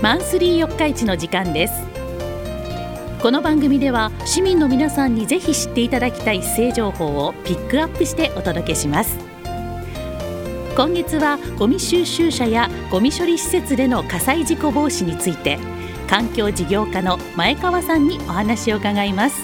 マンスリー四日市の時間です。この番組では市民の皆さんにぜひ知っていただきたい市政情報をピックアップしてお届けします。今月はゴミ収集車やゴミ処理施設での火災事故防止について、環境事業家の前川さんにお話を伺います。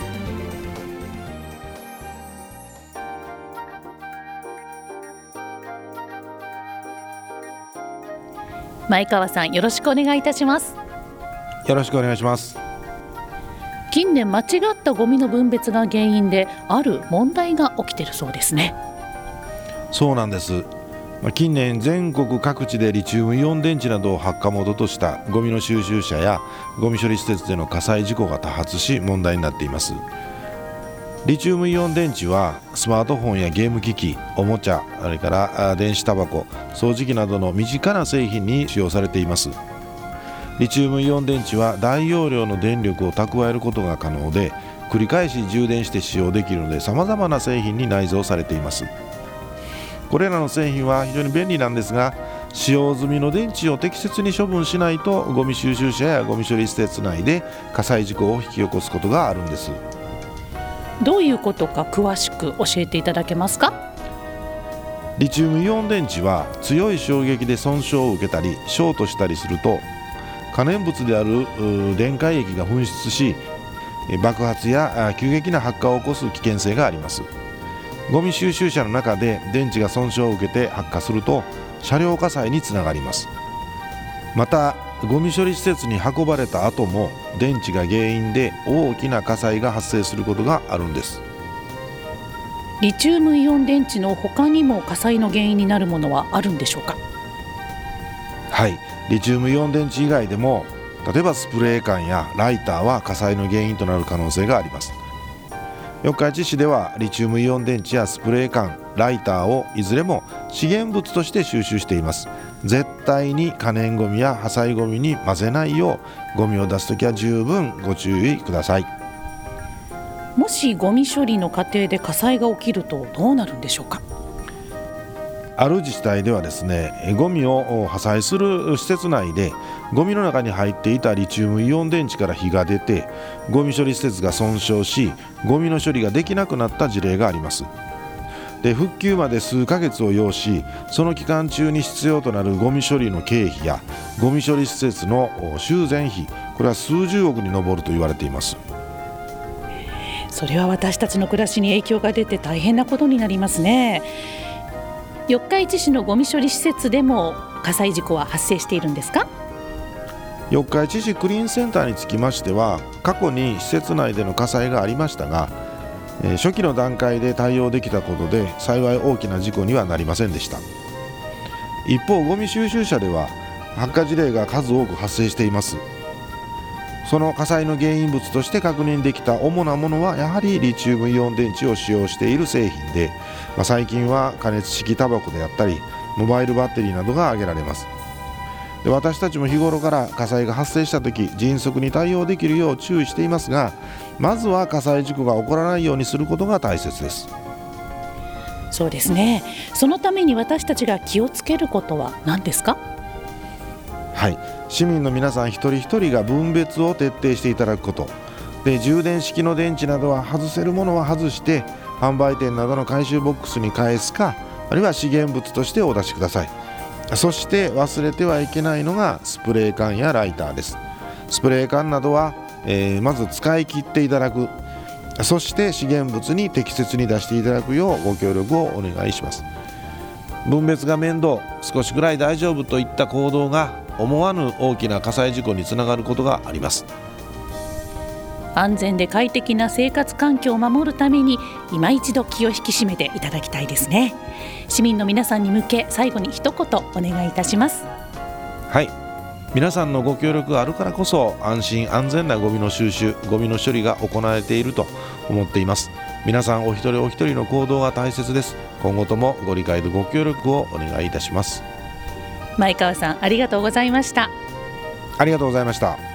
前川さん、よろしくお願いいたします。 よろしくお願いします。 近年間違ったゴミの分別が原因である問題が起きているそうですね。 そうなんです。近年全国各地でリチウムイオン電池などを発火元としたゴミの収集車やゴミ処理施設での火災事故が多発し問題になっています。リチウムイオン電池はスマートフォンやゲーム機器、おもちゃ、それから電子タバコ、掃除機などの身近な製品に使用されています。リチウムイオン電池は大容量の電力を蓄えることが可能で、繰り返し充電して使用できるので様々な製品に内蔵されています。これらの製品は非常に便利なんですが、使用済みの電池を適切に処分しないとゴミ収集車やゴミ処理施設内で火災事故を引き起こすことがあるんです。 どういうことか詳しく教えていただけますか？ リチウムイオン電池は強い衝撃で損傷を受けたりショートしたりすると、可燃物である電解液が噴出し、爆発や急激な発火を起こす危険性があります。ゴミ収集車の中で電池が損傷を受けて発火すると車両火災につながります。またゴミ処理施設に運ばれた後も電池が原因で大きな火災が発生することがあるんです。 リチウムイオン電池の他にも火災の原因になるものはあるんでしょうか？ はい、リチウムイオン電池以外でも、例えばスプレー缶やライターは火災の原因となる可能性があります。四日市市ではリチウムイオン電池やスプレー缶、ライターをいずれも資源物として収集しています。絶対に可燃ゴミや破砕ゴミに混ぜないよう、ゴミを出すときは十分ご注意ください。 もしゴミ処理の過程で火災が起きるとどうなるんでしょうか？ ある自治体ではですね、ゴミを破砕する施設内でゴミの中に入っていたリチウムイオン電池から火が出て、ゴミ処理施設が損傷し、ゴミの処理ができなくなった事例があります。で、復旧まで数ヶ月を要し、その期間中に必要となるゴミ処理の経費やゴミ処理施設の修繕費、これは数十億に上ると言われています。 それは私たちの暮らしに影響が出て大変なことになりますね。四日市市のゴミ処理施設でも火災事故は発生しているんですか？ 四日市市クリーンセンターにつきましては、過去に施設内での火災がありましたが、初期の段階で対応できたことで幸い大きな事故にはなりませんでした。一方、ゴミ収集車では発火事例が数多く発生しています。その火災の原因物として確認できた主なものはやはりリチウムイオン電池を使用している製品で、最近は加熱式タバコであったりモバイルバッテリーなどが挙げられます。で、私たちも日頃から火災が発生した時、迅速に対応できるよう注意していますが、まずは火災事故が起こらないようにすることが大切です。 そうですね。そのために私たちが気をつけることは何ですか？ はい、市民の皆さん一人一人が分別を徹底していただくことで、充電式の電池などは外せるものは外して販売店などの回収ボックスに返すか、あるいは資源物としてお出しください。そして忘れてはいけないのがスプレー缶やライターです。スプレー缶などは、まず使い切っていただく、そして資源物に適切に出していただくようご協力をお願いします。分別が面倒、少しぐらい大丈夫といった行動が思わぬ大きな火災事故につながることがあります。 安全で快適な生活環境を守るために今一度気を引き締めていただきたいですね。市民の皆さんに向け、最後に一言お願いいたします。 はい、皆さんのご協力があるからこそ安心安全なゴミの収集、ゴミの処理が行われていると思っています。皆さんお一人お一人の行動が大切です。今後ともご理解とご協力をお願いいたします。 前川さん、ありがとうございました。 ありがとうございました。